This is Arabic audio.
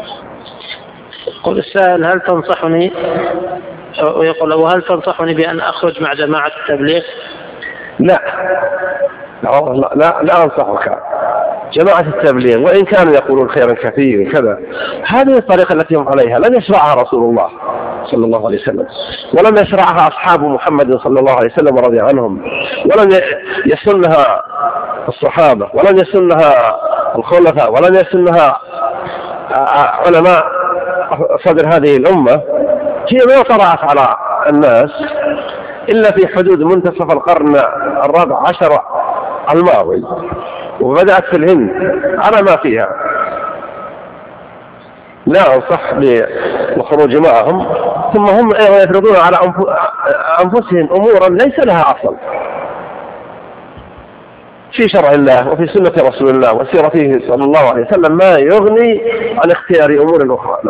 يقول السائل: هل تنصحني، ويقول: وهل تنصحني بأن أخرج مع جماعة التبليغ؟ لا أنصحك. جماعة التبليغ وإن كانوا يقولون خيرا كثير كذا، هذه الطريقة التي هم عليها لم يشرعها رسول الله صلى الله عليه وسلم، ولم يشرعها أصحاب محمد صلى الله عليه وسلم ورضي عنهم، ولم يسنها الصحابة، ولم يسنها الخلفاء، ولم يسنها علماء صدر هذه الأمة. هي ما طرأت على الناس إلا في حدود منتصف القرن الرابع عشر الماضي، وبدأت في الهند على ما فيها. لا أنصح بالخروج معهم، ثم هم يفرضون على أنفسهم أمورا ليس لها أصل في شرع الله وفي سنة رسول الله وسيرته صلى الله عليه وسلم، ما يغني عن اختيار أمور أخرى.